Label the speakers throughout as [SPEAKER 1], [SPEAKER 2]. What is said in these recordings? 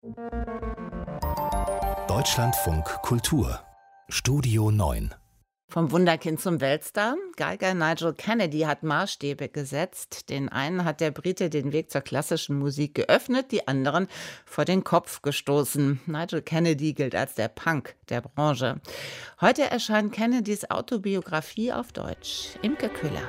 [SPEAKER 1] Deutschlandfunk Kultur Studio 9.
[SPEAKER 2] Vom Wunderkind zum Weltstar. Geiger Nigel Kennedy hat Maßstäbe gesetzt. Den einen hat der Brite den Weg zur klassischen Musik geöffnet, die anderen vor den Kopf gestoßen. Nigel Kennedy gilt als der Punk der Branche. Heute erscheint Kennedys Autobiografie auf Deutsch. Imke Köhler.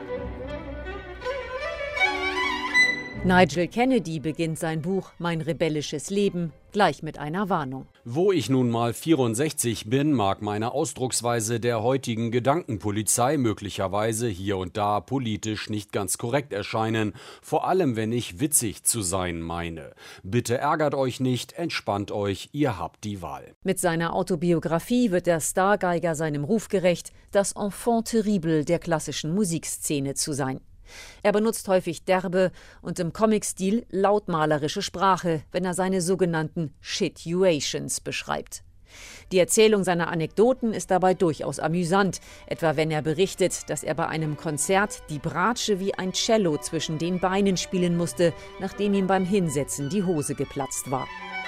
[SPEAKER 3] Nigel Kennedy beginnt sein Buch »Mein rebellisches Leben« gleich mit einer Warnung.
[SPEAKER 4] Wo ich nun mal 64 bin, mag meine Ausdrucksweise der heutigen Gedankenpolizei möglicherweise hier und da politisch nicht ganz korrekt erscheinen, vor allem wenn ich witzig zu sein meine. Bitte ärgert euch nicht, entspannt euch, ihr habt die Wahl.
[SPEAKER 3] Mit seiner Autobiografie wird der Stargeiger seinem Ruf gerecht, das Enfant terrible der klassischen Musikszene zu sein. Er benutzt häufig derbe und im Comic-Stil lautmalerische Sprache, wenn er seine sogenannten Shituations beschreibt. Die Erzählung seiner Anekdoten ist dabei durchaus amüsant, etwa wenn er berichtet, dass er bei einem Konzert die Bratsche wie ein Cello zwischen den Beinen spielen musste, nachdem ihm beim Hinsetzen die Hose geplatzt war.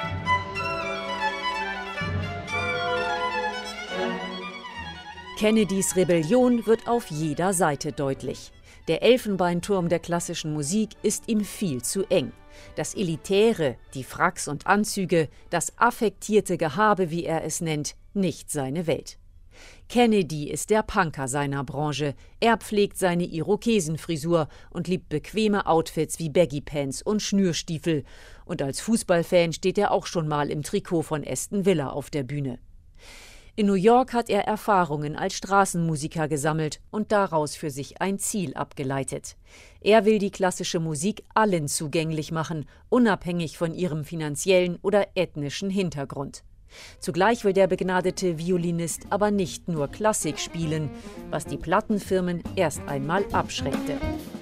[SPEAKER 3] Kennedys Rebellion wird auf jeder Seite deutlich. Der Elfenbeinturm der klassischen Musik ist ihm viel zu eng. Das Elitäre, die Fracks und Anzüge, das affektierte Gehabe, wie er es nennt, nicht seine Welt. Kennedy ist der Punker seiner Branche. Er pflegt seine Irokesenfrisur und liebt bequeme Outfits wie Baggy-Pants und Schnürstiefel. Und als Fußballfan steht er auch schon mal im Trikot von Aston Villa auf der Bühne. In New York hat er Erfahrungen als Straßenmusiker gesammelt und daraus für sich ein Ziel abgeleitet. Er will die klassische Musik allen zugänglich machen, unabhängig von ihrem finanziellen oder ethnischen Hintergrund. Zugleich will der begnadete Violinist aber nicht nur Klassik spielen, was die Plattenfirmen erst einmal abschreckte.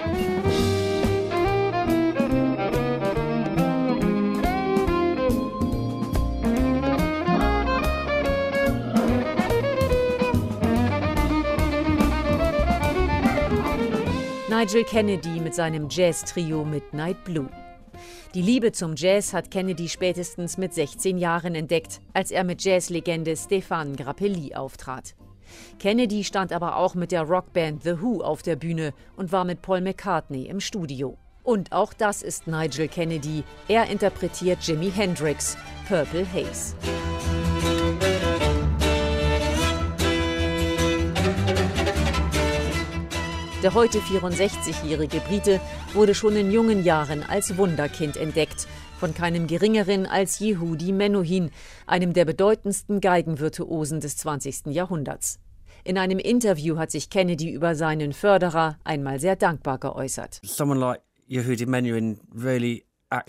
[SPEAKER 3] Nigel Kennedy mit seinem Jazz-Trio Midnight Blue. Die Liebe zum Jazz hat Kennedy spätestens mit 16 Jahren entdeckt, als er mit Jazzlegende Stéphane Grappelli auftrat. Kennedy stand aber auch mit der Rockband The Who auf der Bühne und war mit Paul McCartney im Studio. Und auch das ist Nigel Kennedy. Er interpretiert Jimi Hendrix, Purple Haze. Der heute 64-jährige Brite wurde schon in jungen Jahren als Wunderkind entdeckt, von keinem Geringeren als Yehudi Menuhin, einem der bedeutendsten Geigenvirtuosen des 20. Jahrhunderts. In einem Interview hat sich Kennedy über seinen Förderer einmal sehr dankbar geäußert.
[SPEAKER 5] Someone like Yehudi Menuhin really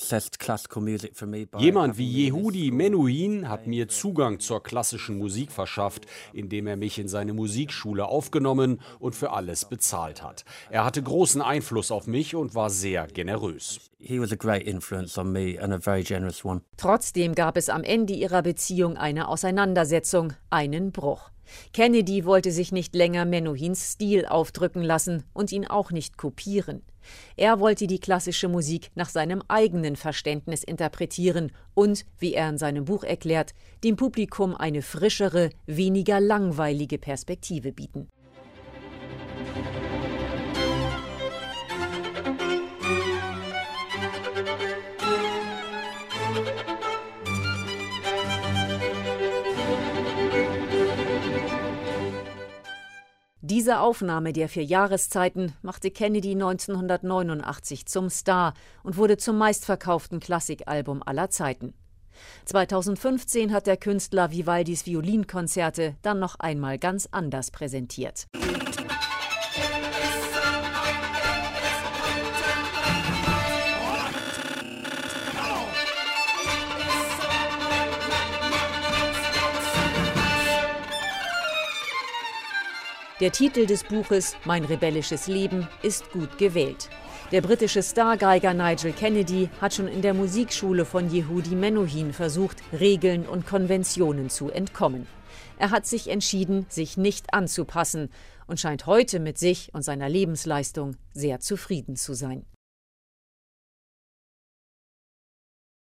[SPEAKER 4] Jemand wie Yehudi Menuhin hat mir Zugang zur klassischen Musik verschafft, indem er mich in seine Musikschule aufgenommen und für alles bezahlt hat. Er hatte großen Einfluss auf mich und war sehr generös.
[SPEAKER 3] Trotzdem gab es am Ende ihrer Beziehung eine Auseinandersetzung, einen Bruch. Kennedy wollte sich nicht länger Menuhins Stil aufdrücken lassen und ihn auch nicht kopieren. Er wollte die klassische Musik nach seinem eigenen Verständnis interpretieren und, wie er in seinem Buch erklärt, dem Publikum eine frischere, weniger langweilige Perspektive bieten. Diese Aufnahme der 4 Jahreszeiten machte Kennedy 1989 zum Star und wurde zum meistverkauften Klassikalbum aller Zeiten. 2015 hat der Künstler Vivaldis Violinkonzerte dann noch einmal ganz anders präsentiert. Der Titel des Buches »Mein rebellisches Leben« ist gut gewählt. Der britische Stargeiger Nigel Kennedy hat schon in der Musikschule von Yehudi Menuhin versucht, Regeln und Konventionen zu entkommen. Er hat sich entschieden, sich nicht anzupassen und scheint heute mit sich und seiner Lebensleistung sehr zufrieden zu sein.